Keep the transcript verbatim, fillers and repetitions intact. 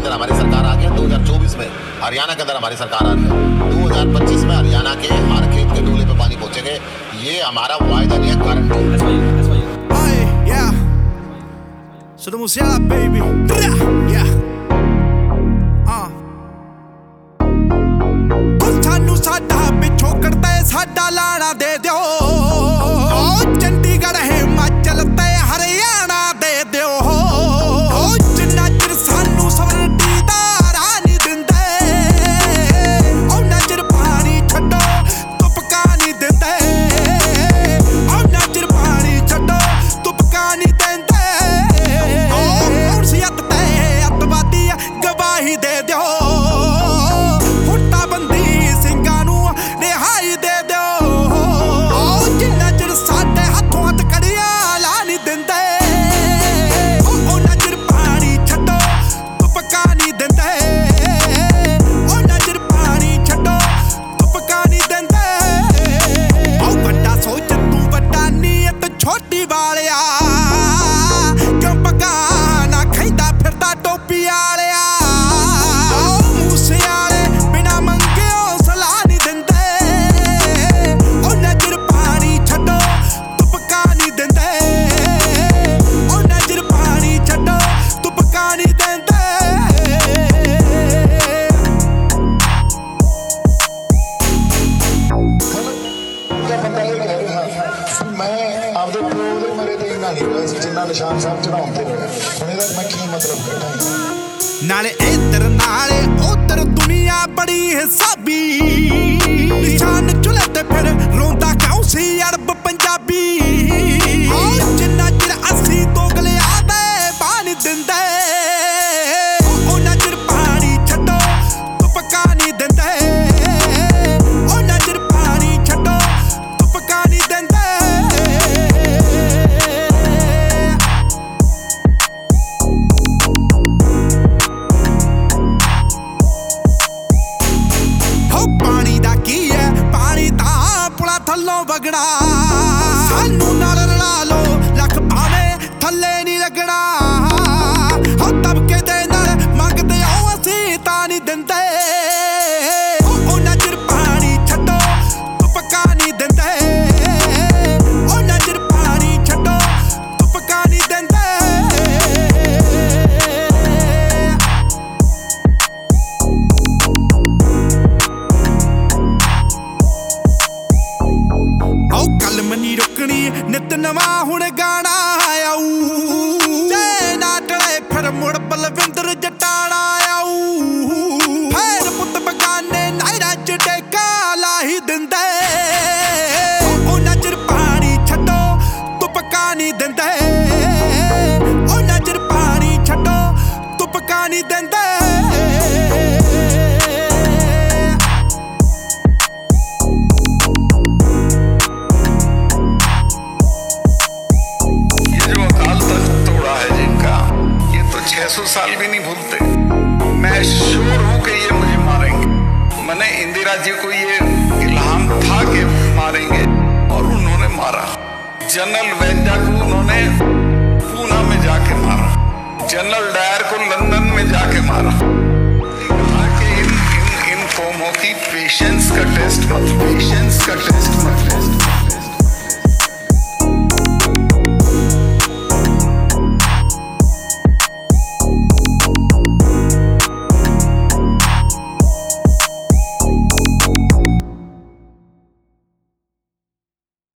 अंदर हमारी सरकार आ गया, दो हज़ार चौबीस में हरियाणा के अंदर हमारी सरकार आ रही है, दो हज़ार पच्चीस में हरियाणा के हर खेत के डूले पे पानी पहुंचेंगे। ये हमारा वायदा नहीं है, guarantee. Solo musiala, baby. Yeah. Uh. ਸਾਨੂੰ ਸਾਡਾ ਪਿੱਛੋਂ ਕੱਢਦੇ ਸਾਡਾ ਲਾਣਾ ਦੇ ਦਿਓ, ਓ ਚੰਡੀਗੜ੍ਹ ਹਿਮਾਚਲ ਤੇ ਹਰਿਆਣਾ ਦੇ ਦਿਓ, ਓ ਜਿੰਨਾ ਚਿਰ ਸਾਨੂੰ ਸਵਰਟੀ ਦਾ ਰਾਹ ਨਹੀਂ ਦਿੰਦੇ, ਉਹਨਾਂ ਚਿਰ ਪਾਣੀ ਛੱਡੋ ਤੁਪਕਾ ਨਹੀਂ ਦਿੰਦੇ, ਉਹਨਾਂ ਚਿਰ ਪਾਣੀ ਛੱਡੋ ਤੁਪਕਾ ਨਹੀਂ ਦਿੰਦੇ, ਓ ਕੌਣ ਸੀ ਅੱਤ ਤੇ ਅੱਤਵਾਦੀ ਗਵਾਹੀ ਦੇ ਦਿਓ, ਛੋਟੀ ਵਾਲਿਆ ਕਿਉਂ ਪੱਗਾ ਨਾ ਖੈਂਦਾ ਫਿਰਦਾ ਟੋਪੀ ਵਾਲਿਆ, ਮੂਸੇ ਵਾਲੇ ਬਿਨਾ ਮੰਗਿਓ ਸਲਾਹ ਨਹੀਂ ਦਿੰਦੇ, ਉਹਨਾਂ ਚਿਰ ਪਾਣੀ ਛੱਡੋ ਤੁਪਕਾ ਨਹੀਂ ਦਿੰਦੇ, ਉਹਨਾਂ ਚਿਰ ਪਾਣੀ ਛੱਡੋ ਤੁਪਕਾ ਨਹੀਂ ਦਿੰਦੇ। ਮੈਂ ਆਪਦੇ ਪਿਓ ਦੇ ਮਰੇ ਤੇ ਇੰਨਾ ਨਹੀਂ ਹੋਇਆ ਸੀ ਜਿੰਨਾ ਨਿਸ਼ਾਨ ਸਾਹਿਬ ਚੜਾਉਣ ਤੇ ਹੋਇਆ। ਹੁਣ ਇਹਦਾ ਮੈਂ ਕੀ ਮਤਲਬ ਕੱਢਾਂ? ਨਾਲੇ ਇੱਧਰ ਨਾਲੇ ਉੱਧਰ ਦੁਨੀਆ ਬੜੀ ਹਿਸਾਬੀ, ਨਿਸ਼ਾਨ ਚੁੱਲ੍ਹੇ ਤੇ ਫਿਰ ਰੋਂਦਾ ਕਿਉਂ ਸੀ ਅਰਬ ਪੰਜਾਬੀ, ਜਿੰਨਾ ਚਿਰ ਅਸੀਂ ਦੋਗਲਿਆਂ ਦੇ ਪਾਣੀ ਦਿੰਦੇ, ਉਹਨਾਂ ਚਿਰ ਪਾਣੀ ਛੱਡੋ ਤੁਪਕਾ ਨਹੀਂ ਦਿੰਦੇ, ਉਹਨਾਂ ਚਿਰ ਪਾਣੀ ਛੱਡੋ ਤੁਪਕਾ ਨਹੀਂ ਦਿੰਦੇ। ਥੱਲੋਂ ਵਗਣਾ ਸਾਨੂੰ ਨਾਲ ਰਲਾ ਲੋ, ਲੱਖ ਭਾਵੇਂ ਥੱਲੇ ਨਹੀਂ ਲੱਗਣਾ, ਹੋ ਤਬਕੇ ਦੇ ਨਾਲ ਮੰਗਦੇ ਹੋ ਅਸੀਂ ਤਾਂ ਨਹੀਂ ਦਿੰਦੇ, ਉਹਨਾਂ ਚਿਰ ਪਾਣੀ ਛੱਡੋ ਤੁਪਕਾ ਨਹੀਂ ਦਿੰਦੇ, ਉਹਨਾਂ ਚਿਰ ਪਾਣੀ ਛੱਡੋ ਤੁਪਕਾ ਨਹੀਂ ਦਿੰਦੇ। ਮਨੀ ਰੁਕਣੀ ਨਿਤ ਨਵਾਂ ਹੁਣ ਗਾਣਾ ਆਊ, ਜੇ ਨਾ ਟਲੇ ਫਿਰ ਮੁੜ ਬਲਵਿੰਦਰ ਜਟਾਣਾ ਆਊ, ਫੇਰ ਪੁੱਤ ਬਗਾਨੇ ਨਾਇਰਾ ਚ ਟੇਕਾ ਲਾਹੀ ਦਿੰਦੇ, ਉਹਨਾਂ ਚਿਰ ਪਾਣੀ ਛੱਡੋ ਤੁਪਕਾ ਨਹੀਂ ਦਿੰਦੇ, ਉਹਨਾਂ ਚਿਰ ਪਾਣੀ ਛੱਡੋ ਤੁਪਕਾ ਨਹੀਂ ਦਿੰਦੇ। छह सौ साल भी नहीं भूलते। मैं श्योर हूँ कि ये मुझे मारेंगे। मैंने इंदिरा जी को ये इल्हाम था कि मारेंगे और उन्होंने मारा। जनरल वेंजा को उन्होंने पूना में जाके मारा, जनरल डायर को लंदन में जाके मारा। कहा कि इन इन इन कौमों की पेशेंस का टेस्ट मत पेशेंस का टेस्ट मत टेस्ट